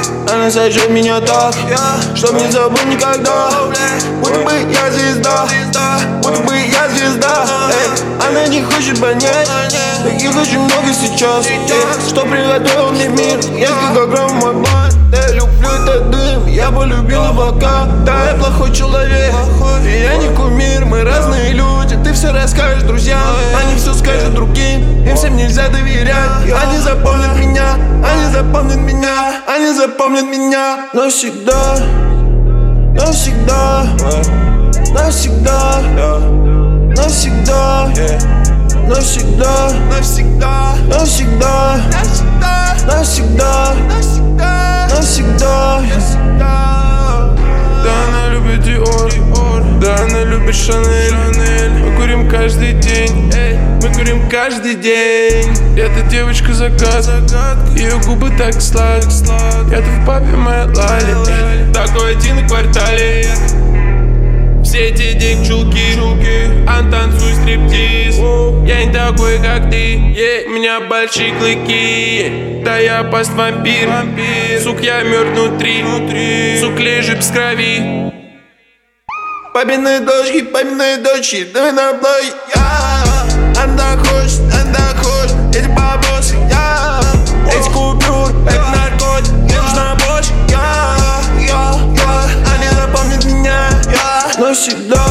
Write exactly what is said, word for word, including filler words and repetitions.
Она сожжет меня так, чтоб не забыть никогда. Будто бы я звезда, будто бы я звезда. Эй, она не хочет понять, таких очень много сейчас. Эй, что приготовил мне мир, несколько грамм мой блан. Я люблю этот дым, я полюбил облака. Да, я плохой человек, и я не кумир. Мы разные люди, ты все расскажешь друзьям. Они все скажут другим, им всем нельзя доверять. Они запомнят меня, они запомнят меня, они запомнят меня. Навсегда, навсегда, навсегда, навсегда, навсегда, навсегда, навсегда, навсегда, навсегда, навсегда. Да, она любит Диор, да, она любит Шанель. Мы курим каждый день, мы курим каждый день. Эта девочка загадка, ее губы так сладкие. Это в папе моя лали, такой один в квартале. Все эти девчулки, ан танцуй стриптиз. Я не такой, как ты, yeah. У меня большие клыки, да я пост-вампир. Сук, я мертв внутри, сук, лежит без крови. Папины дочки, папины дочки, давай на плей, я. Она хочет, она хочет, эти бабосы, я. Эти купюр, это наркотик, мне нужна больше, я, я, я. Они запомнят меня, я. Навсегда.